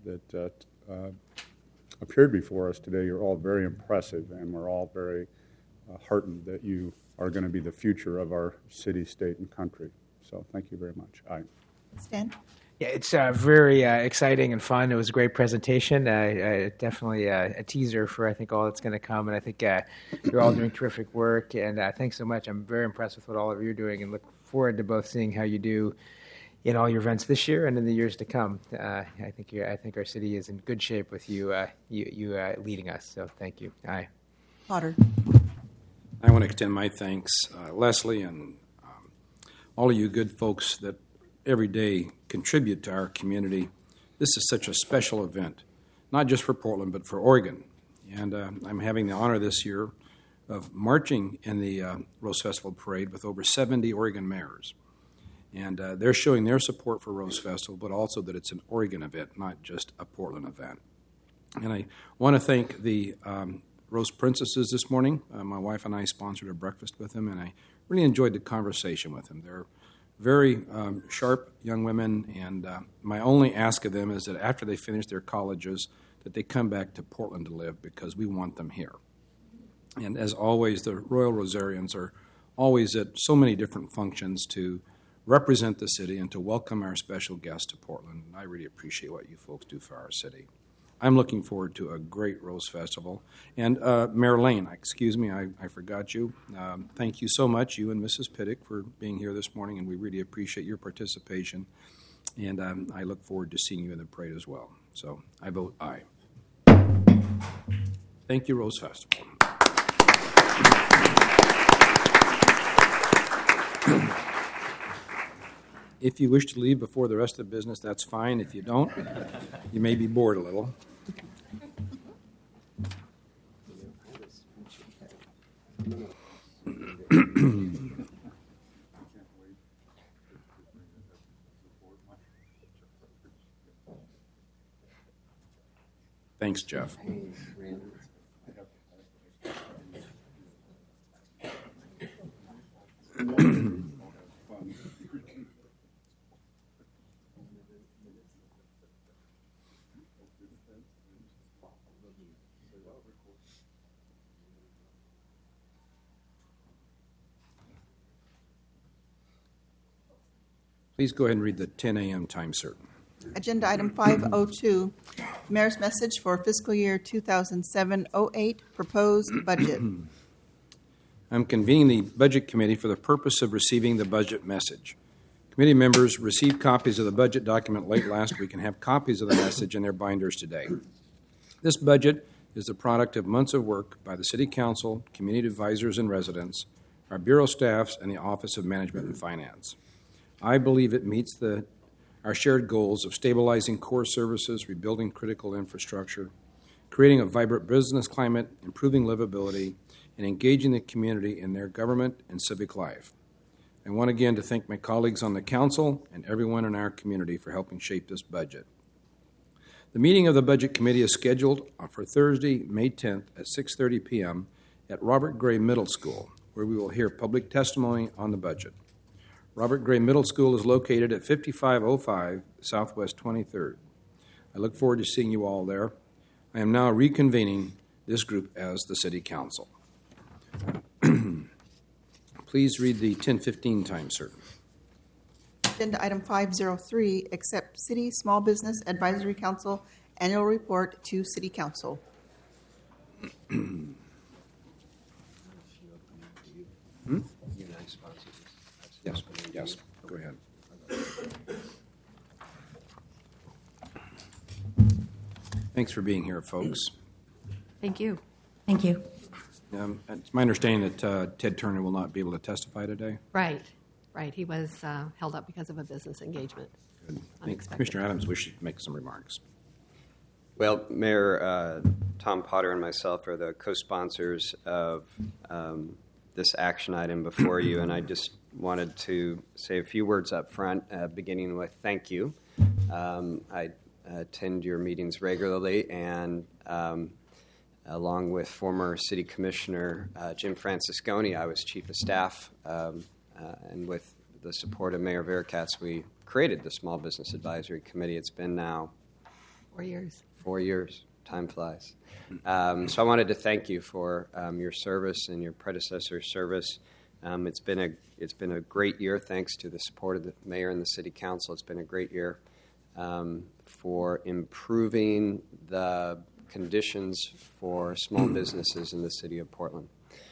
appeared before us today. You're all very impressive, and we're all very heartened that you are going to be the future of our city, state, and country. So thank you very much. Aye. Stan? Yeah, it's very exciting and fun. It was a great presentation. Definitely a teaser for, I think, all that's going to come. And I think you're all doing terrific work. And thanks so much. I'm very impressed with what all of you are doing and look forward to both seeing how you do in all your events this year and in the years to come. I think our city is in good shape with you leading us. So thank you. Aye. Potter. I want to extend my thanks, Leslie, and all of you good folks that every day contribute to our community. This is such a special event, not just for Portland, but for Oregon. And I'm having the honor this year of marching in the Rose Festival Parade with over 70 Oregon mayors. And they're showing their support for Rose Festival, but also that it's an Oregon event, not just a Portland event. And I want to thank the Rose Princesses this morning. My wife and I sponsored a breakfast with them, and I really enjoyed the conversation with them. They're very sharp young women, and my only ask of them is that after they finish their colleges, that they come back to Portland to live, because we want them here. And as always, the Royal Rosarians are always at so many different functions to represent the city and to welcome our special guests to Portland. And I really appreciate what you folks do for our city. I'm looking forward to a great Rose Festival. And Mayor Lane, excuse me, I forgot you. Thank you so much, you and Mrs. Pittick, for being here this morning, and we really appreciate your participation. And I look forward to seeing you in the parade as well. So I vote aye. Thank you, Rose Festival. If you wish to leave before the rest of the business, that's fine. If you don't, you may be bored a little. Thanks, Jeff. Please go ahead and read the 10 a.m. time certain. Agenda item 502, Mayor's message for fiscal year 2007-08 proposed budget. I'm convening the Budget Committee for the purpose of receiving the budget message. Committee members received copies of the budget document late last week and have copies of the message in their binders today. This budget is the product of months of work by the City Council, community advisors and residents, our Bureau staffs, and the Office of Management and Finance. I believe it meets our shared goals of stabilizing core services, rebuilding critical infrastructure, creating a vibrant business climate, improving livability, and engaging the community in their government and civic life. I want again to thank my colleagues on the Council and everyone in our community for helping shape this budget. The meeting of the Budget Committee is scheduled for Thursday, May 10th at 6:30 p.m. at Robert Gray Middle School, where we will hear public testimony on the budget. Robert Gray Middle School is located at 5505 Southwest 23rd. I look forward to seeing you all there. I am now reconvening this group as the City Council. Please read the 10:15 time certain. Agenda item 503, accept City Small Business Advisory Council annual report to City Council. Yes, go ahead. Thanks for being here, folks. Thank you. Thank you. It's my understanding that Ted Turner will not be able to testify today. Right. He was held up because of a business engagement. Good. I think Commissioner Adams wishes to make some remarks. Well, Mayor Tom Potter and myself are the co-sponsors of this action item before you, and I just wanted to say a few words up front, beginning with thank you. I attend your meetings regularly, and along with former City Commissioner Jim Francisconi, I was Chief of Staff, and with the support of Mayor Veracatz, we created the Small Business Advisory Committee. It's been now 4 years. 4 years. Time flies. So I wanted to thank you for your service and your predecessor's service. It's been a great year, thanks to the support of the mayor and the city council. It's been a great year. for improving the conditions for small businesses in the city of Portland.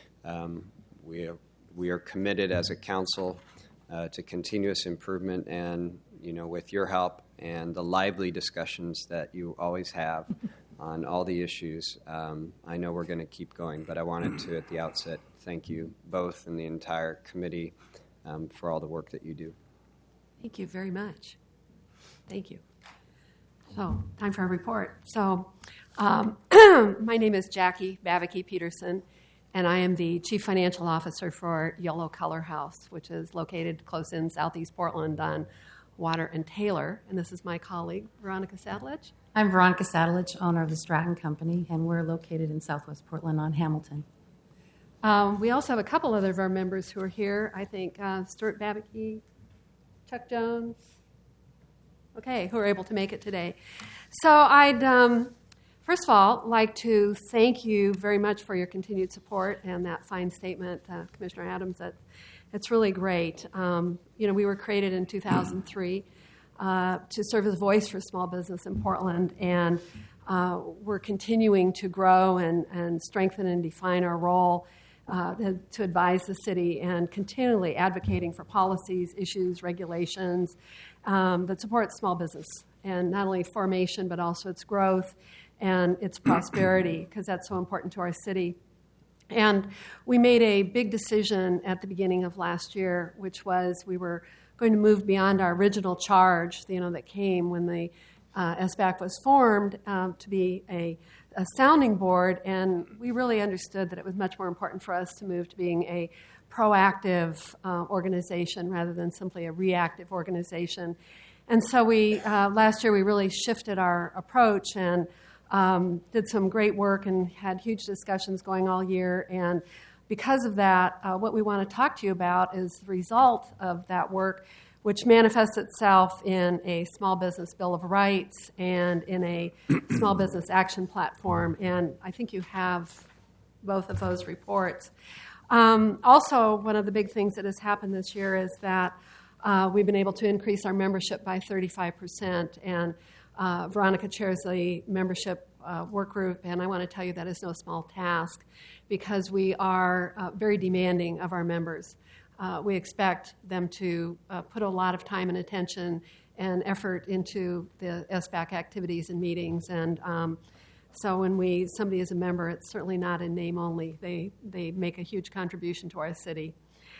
We are committed as a council to continuous improvement, and with your help and the lively discussions that you always have on all the issues, I know we're going to keep going. But I wanted to, at the outset, thank you both and the entire committee for all the work that you do. Thank you very much. Thank you. So, time for a report. So, my name is Jackie Bavicki Peterson, and I am the Chief Financial Officer for Yellow Color House, which is located close in Southeast Portland on Water and Taylor. And this is my colleague, Veronica Sadlich. I'm Veronica Sadlich, owner of the Stratton Company, and we're located in Southwest Portland on Hamilton. We also have a couple other of our members who are here. I think Stuart Bavicki, Chuck Jones, who are able to make it today. So I'd, first of all, like to thank you very much for your continued support and that fine statement, Commissioner Adams. It's really great. We were created in 2003 to serve as a voice for small business in Portland, and we're continuing to grow and strengthen and define our role to advise the city and continually advocating for policies, issues, regulations that support small business, and not only formation but also its growth and its prosperity, because that's so important to our city. And we made a big decision at the beginning of last year, which was we were going to move beyond our original charge, that came when the SBAC was formed, to be a sounding board, and we really understood that it was much more important for us to move to being a proactive organization rather than simply a reactive organization. And so last year we really shifted our approach and did some great work and had huge discussions going all year. And because of that, what we want to talk to you about is the result of that work, which manifests itself in a Small Business Bill of Rights and in a Small Business Action Platform. And I think you have both of those reports. Also, one of the big things that has happened this year is that we've been able to increase our membership by 35%. And Veronica chairs the membership work group, and I want to tell you that is no small task because we are very demanding of our members. We expect them to put a lot of time and attention and effort into the SBAC activities and meetings. And so when somebody is a member, it's certainly not in name only. They make a huge contribution to our city.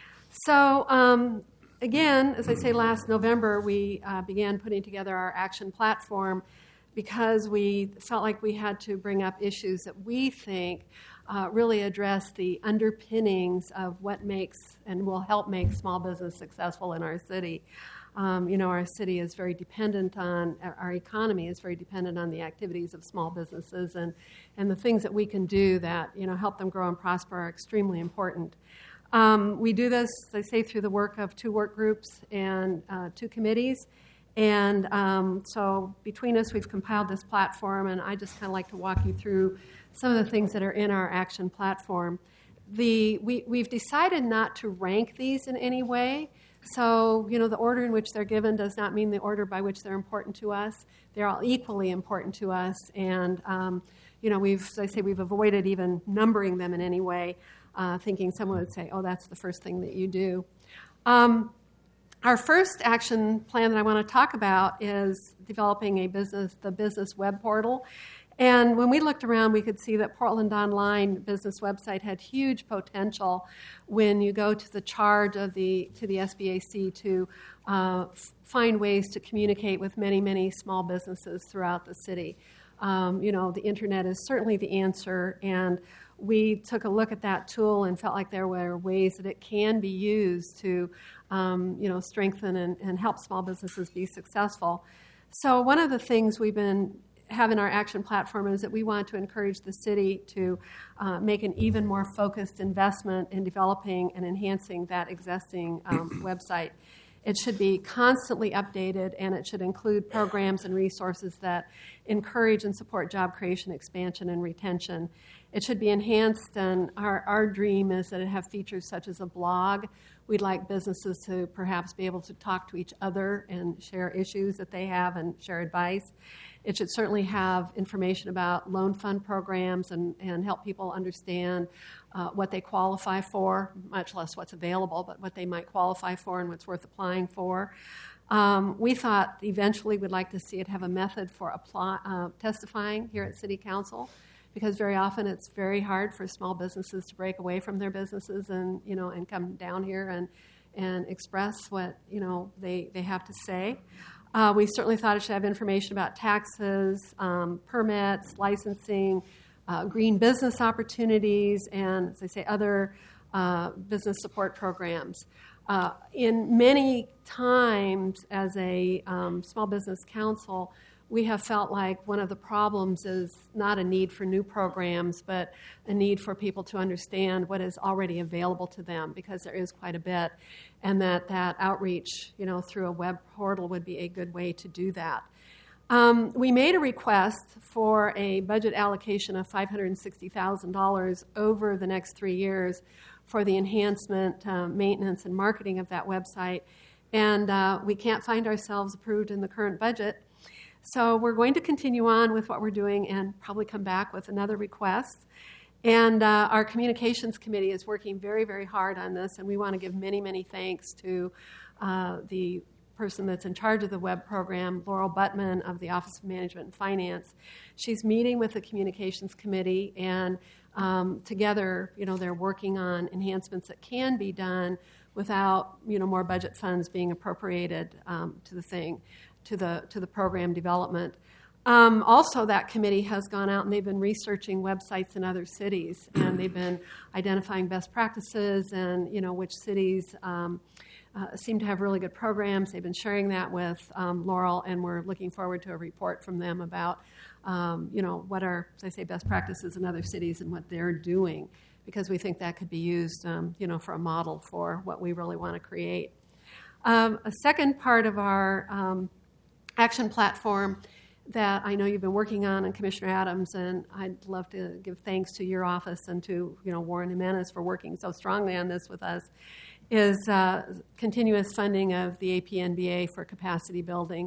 So again, as I say, last November, we began putting together our action platform because we felt like we had to bring up issues that we think really address the underpinnings of what makes and will help make small business successful in our city. Our city is very dependent on, our economy is very dependent on the activities of small businesses, and the things that we can do that help them grow and prosper are extremely important. We do this, as I say, through the work of 2 work groups and 2 committees. And so between us, we've compiled this platform, and I just kind of like to walk you through some of the things that are in our action platform. We've decided not to rank these in any way. So, the order in which they're given does not mean the order by which they're important to us. They're all equally important to us. And, as I say, we've avoided even numbering them in any way, thinking someone would say, oh, that's the first thing that you do. Our first action plan that I want to talk about is developing the business web portal. And when we looked around, we could see that Portland Online business website had huge potential when you go to the charge to the SBAC to find ways to communicate with many, many small businesses throughout the city. The internet is certainly the answer, and we took a look at that tool and felt like there were ways that it can be used to strengthen and help small businesses be successful. So one of the things we've been have in our action platform is that we want to encourage the city to make an even more focused investment in developing and enhancing that existing website. It should be constantly updated, and it should include programs and resources that encourage and support job creation, expansion, and retention. It should be enhanced, and our dream is that it have features such as a blog we'd like businesses to perhaps be able to talk to each other and share issues that they have and share advice. It should certainly have information about loan fund programs and help people understand what they qualify for, much less what's available, but what they might qualify for and what's worth applying for. We thought eventually we'd like to see it have a method for testifying here at City Council, because very often it's very hard for small businesses to break away from their businesses and come down here and express what they have to say. We certainly thought it should have information about taxes, permits, licensing, green business opportunities, and, as I say, other business support programs. In many times as a small business council, we have felt like one of the problems is not a need for new programs, but a need for people to understand what is already available to them, because there is quite a bit, and that outreach, through a web portal would be a good way to do that. We made a request for a budget allocation of $560,000 over the next 3 years for the enhancement, maintenance, and marketing of that website, and we can't find ourselves approved in the current budget. So we're going to continue on with what we're doing and probably come back with another request. And our communications committee is working very, very hard on this, and we want to give many, many thanks to the person that's in charge of the web program, Laurel Buttman of the Office of Management and Finance. She's meeting with the communications committee, and together, they're working on enhancements that can be done without, more budget funds being appropriated to the thing. To the program development. Also, that committee has gone out and they've been researching websites in other cities, and they've been identifying best practices and which cities seem to have really good programs. They've been sharing that with Laurel, and we're looking forward to a report from them about what are, as I say, best practices in other cities and what they're doing, because we think that could be used for a model for what we really want to create. A second part of our action platform that I know you've been working on, and Commissioner Adams, and I'd love to give thanks to your office and to Warren Jimenez for working so strongly on this with us, is continuous funding of the APNBA for capacity building.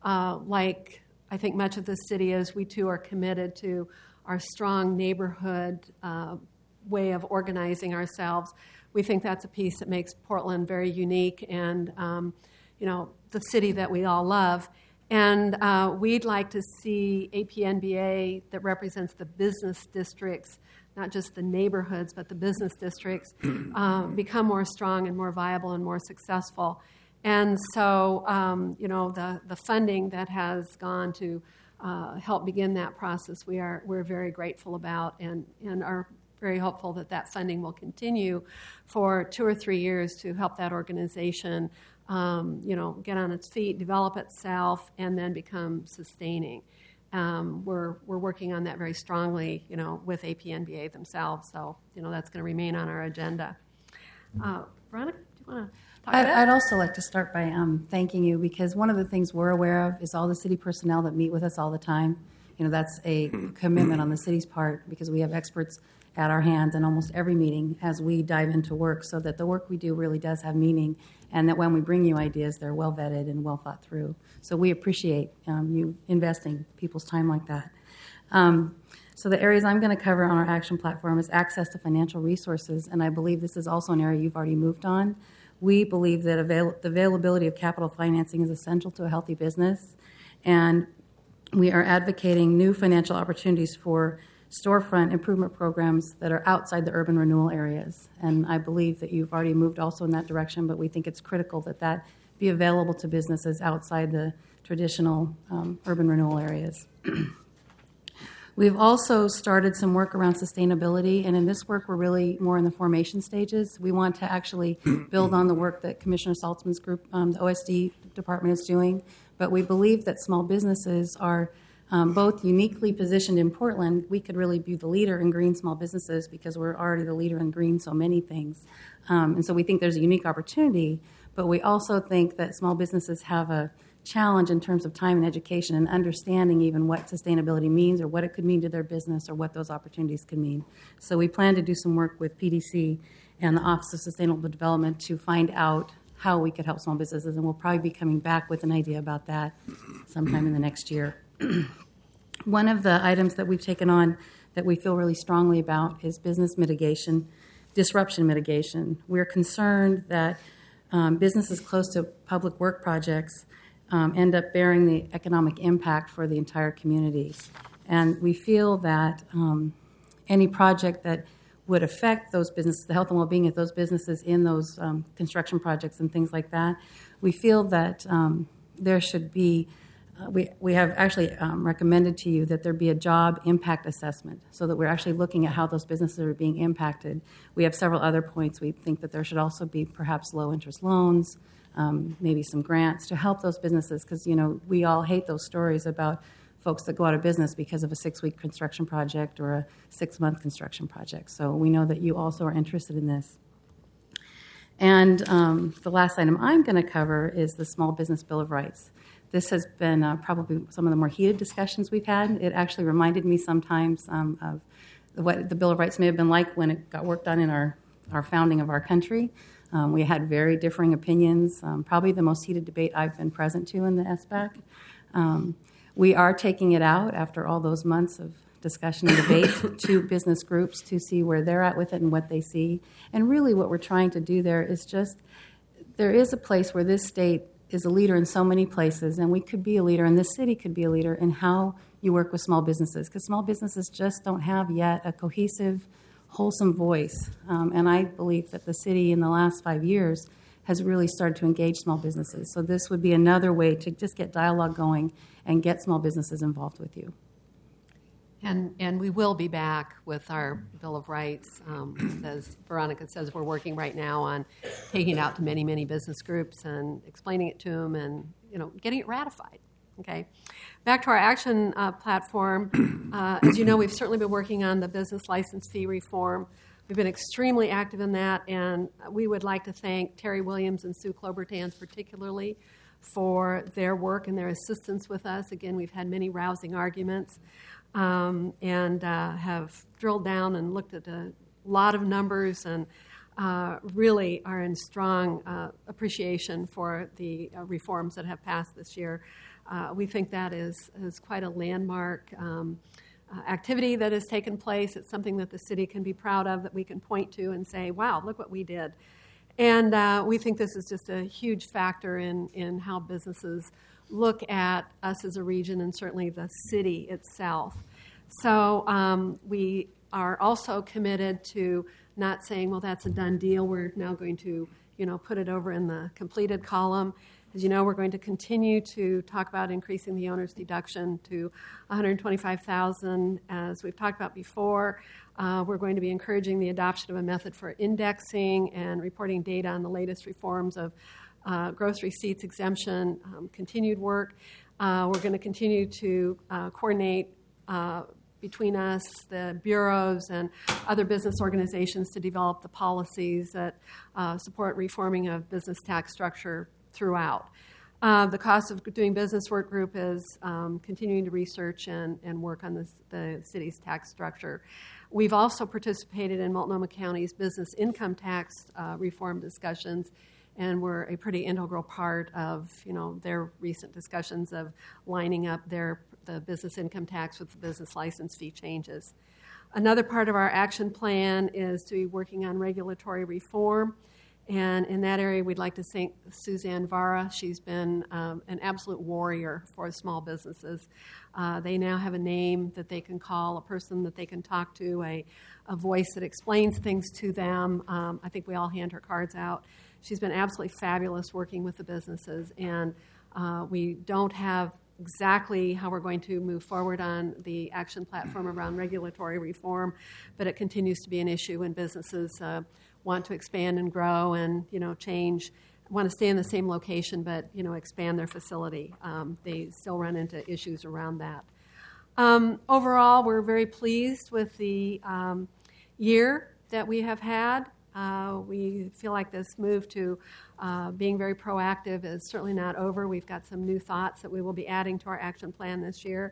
Like I think much of the city is, we too are committed to our strong neighborhood way of organizing ourselves. We think that's a piece that makes Portland very unique and, the city that we all love. And we'd like to see APNBA that represents the business districts, not just the neighborhoods, but the business districts, become more strong and more viable and more successful. And so, the funding that has gone to help begin that process, we're very grateful about, and are very hopeful that funding will continue for 2 or 3 years to help that organization get on its feet, develop itself, and then become sustaining. We're working on that very strongly, with APNBA themselves. So, that's going to remain on our agenda. Veronica, do you want to talk about that? I'd also like to start by thanking you, because one of the things we're aware of is all the city personnel that meet with us all the time. That's a commitment on the city's part, because we have experts at our hands in almost every meeting as we dive into work, so that the work we do really does have meaning, and that when we bring you ideas, they're well vetted and well thought through. So we appreciate you investing people's time like that. So the areas I'm going to cover on our action platform is access to financial resources, and I believe this is also an area you've already moved on. We believe that the availability of capital financing is essential to a healthy business, and we are advocating new financial opportunities for storefront improvement programs that are outside the urban renewal areas. And I believe that you've already moved also in that direction, but we think it's critical that be available to businesses outside the traditional urban renewal areas. We've also started some work around sustainability, and in this work, we're really more in the formation stages. We want to actually build on the work that Commissioner Saltzman's group, the OSD department, is doing, but we believe that small businesses are both uniquely positioned in Portland. We could really be the leader in green small businesses because we're already the leader in green so many things. And so we think there's a unique opportunity, but we also think that small businesses have a challenge in terms of time and education and understanding even what sustainability means or what it could mean to their business or what those opportunities could mean. So we plan to do some work with PDC and the Office of Sustainable Development to find out how we could help small businesses, and we'll probably be coming back with an idea about that sometime in the next year. One of the items that we've taken on that we feel really strongly about is business mitigation, disruption mitigation. We're concerned that businesses close to public work projects end up bearing the economic impact for the entire communities. And we feel that any project that would affect those businesses, the health and well-being of those businesses in those construction projects and things like that, we feel that there should be, we have actually recommended to you that there be a job impact assessment so that we're actually looking at how those businesses are being impacted. We have several other points. We think that there should also be perhaps low-interest loans, maybe some grants to help those businesses, because, you know, we all hate those stories about folks that go out of business because of a 6-week construction project or a 6-month construction project. So we know that you also are interested in this. And the last item I'm going to cover is the Small Business Bill of Rights. This has been probably some of the more heated discussions we've had. It actually reminded me sometimes of what the Bill of Rights may have been like when it got worked on in our founding of our country. We had very differing opinions, probably the most heated debate I've been present to in the SBAC. We are taking it out after all those months of discussion and debate to business groups to see where they're at with it and what they see. And really what we're trying to do there is just, there is a place where this state is a leader in so many places, and we could be a leader, and this city could be a leader in how you work with small businesses, because small businesses just don't have yet a cohesive, wholesome voice. And I believe that the city in the last 5 years has really started to engage small businesses. So this would be another way to just get dialogue going and get small businesses involved with you. And we will be back with our Bill of Rights. As Veronica says, we're working right now on taking it out to many, many business groups and explaining it to them and, you know, getting it ratified. Okay. Back to our action platform. As you know, we've certainly been working on the business license fee reform. We've been extremely active in that, and we would like to thank Terry Williams and Sue Klobertans particularly for their work and their assistance with us. Again, we've had many rousing arguments and have drilled down and looked at a lot of numbers and really are in strong appreciation for the reforms that have passed this year. We think that is quite a landmark activity that has taken place. It's something that the city can be proud of, that we can point to and say, wow, look what we did. And we think this is just a huge factor in how businesses look at us as a region and certainly the city itself. So we are also committed to not saying, well, that's a done deal. We're now going to, you know, put it over in the completed column. As you know, we're going to continue to talk about increasing the owner's deduction to $125,000. As we've talked about before, we're going to be encouraging the adoption of a method for indexing and reporting data on the latest reforms of gross receipts exemption, continued work. We're going to continue to coordinate between us, the bureaus, and other business organizations to develop the policies that support reforming of business tax structure throughout. The Cost of Doing Business Work Group is continuing to research and work on the city's tax structure. We've also participated in Multnomah County's business income tax reform discussions, and we're a pretty integral part of, you know, their recent discussions of lining up the business income tax with the business license fee changes. Another part of our action plan is to be working on regulatory reform. And in that area, we'd like to thank Suzanne Vara. She's been an absolute warrior for small businesses. They now have a name that they can call, a person that they can talk to, a voice that explains things to them. I think we all hand her cards out. She's been absolutely fabulous working with the businesses. And we don't have exactly how we're going to move forward on the action platform around regulatory reform, but it continues to be an issue when businesses want to expand and grow and, you know, change, want to stay in the same location but, you know, expand their facility. They still run into issues around that. Overall, we're very pleased with the year that we have had. We feel like this move to being very proactive is certainly not over. We've got some new thoughts that we will be adding to our action plan this year.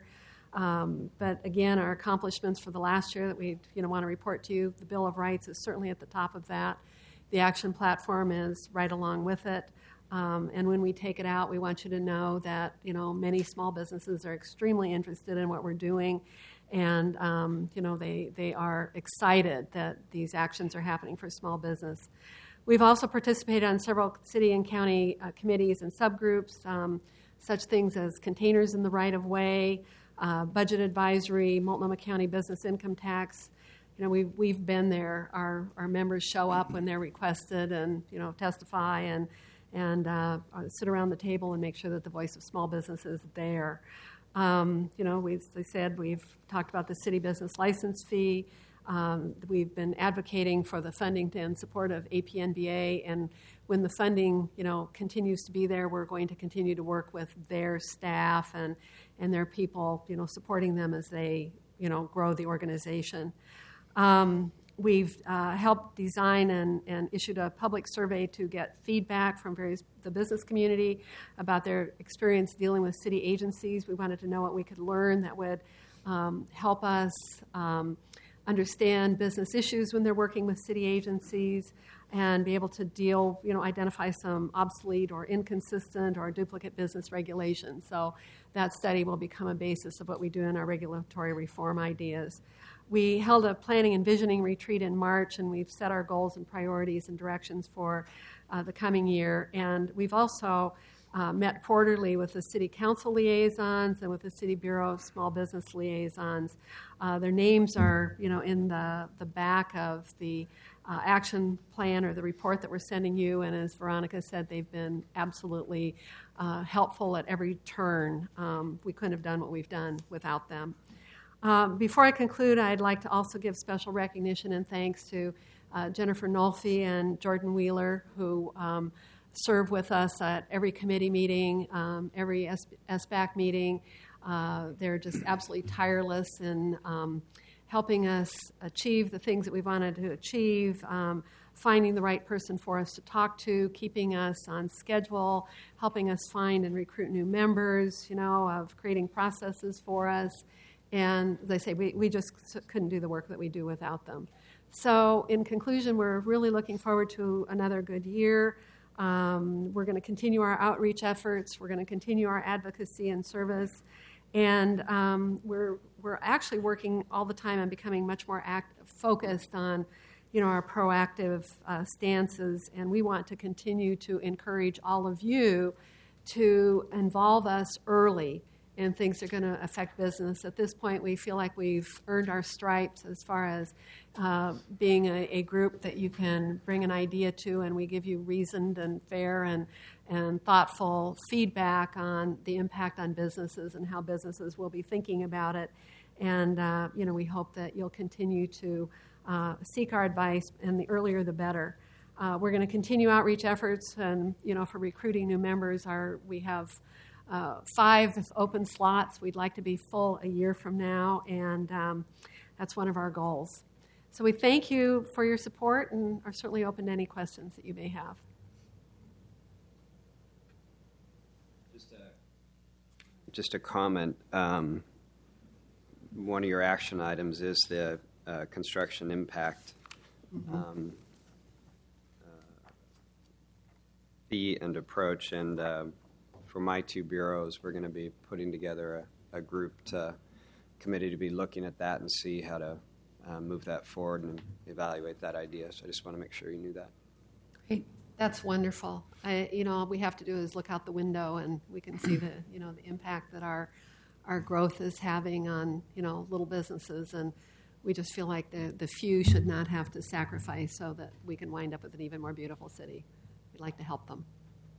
But again, our accomplishments for the last year that we want to report to you, the Bill of Rights is certainly at the top of that. The action platform is right along with it. And when we take it out, we want you to know that, many small businesses are extremely interested in what we're doing. And, they are excited that these actions are happening for small business. We've also participated on several city and county committees and subgroups, such things as containers in the right-of-way, budget advisory, Multnomah County business income tax. We've been there. Our members show up when they're requested and, testify and sit around the table and make sure that the voice of small business is there. As I said, we've talked about the city business license fee. We've been advocating for the funding in support of APNBA, and when the funding, continues to be there, we're going to continue to work with their staff and their people, supporting them as they, grow the organization. We've helped design and issued a public survey to get feedback from the business community about their experience dealing with city agencies. We wanted to know what we could learn that would help us understand business issues when they're working with city agencies and be able to identify some obsolete or inconsistent or duplicate business regulations. So that study will become a basis of what we do in our regulatory reform ideas. We held a planning and visioning retreat in March, and we've set our goals and priorities and directions for the coming year. And we've also met quarterly with the city council liaisons and with the city bureau of small business liaisons. Their names are, in the back of the action plan or the report that we're sending you. And as Veronica said, they've been absolutely helpful at every turn. We couldn't have done what we've done without them. Before I conclude, I'd like to also give special recognition and thanks to Jennifer Nolfi and Jordan Wheeler, who serve with us at every committee meeting, every SBAC meeting. They're just absolutely tireless in helping us achieve the things that we wanted to achieve, finding the right person for us to talk to, keeping us on schedule, helping us find and recruit new members, of creating processes for us. And as I say, we just couldn't do the work that we do without them. So in conclusion, we're really looking forward to another good year. We're going to continue our outreach efforts. We're going to continue our advocacy and service. And we're actually working all the time on becoming much more focused on, our proactive stances. And we want to continue to encourage all of you to involve us early in things that are going to affect business. At this point, we feel like we've earned our stripes as far as being a group that you can bring an idea to, and we give you reasoned and fair and thoughtful feedback on the impact on businesses and how businesses will be thinking about it. And we hope that you'll continue to seek our advice, and the earlier the better. We're going to continue outreach efforts, and for recruiting new members, we have 5 open slots. We'd like to be full a year from now, and that's one of our goals. So we thank you for your support and are certainly open to any questions that you may have. Just a comment. One of your action items is the construction impact fee and approach, and for my 2 bureaus, we're going to be putting together a group committee to be looking at that and see how to move that forward and evaluate that idea. So I just want to make sure you knew that. Great. That's wonderful. All we have to do is look out the window, and we can see the impact that our growth is having on little businesses, and we just feel like the few should not have to sacrifice so that we can wind up with an even more beautiful city. We'd like to help them.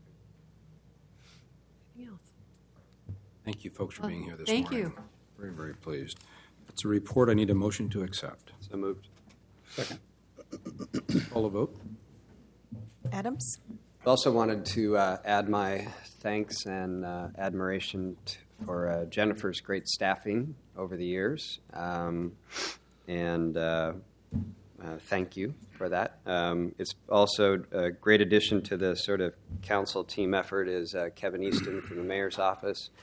Anything else? Thank you, folks, for being here this Thank morning. you. Very, very pleased. That's a report. I need a motion to accept. So moved. Second. Call a vote. Adams? I also wanted to add my thanks and admiration for Jennifer's great staffing over the years, and thank you for that. It's also a great addition to the sort of council team effort is Kevin Easton from the mayor's office.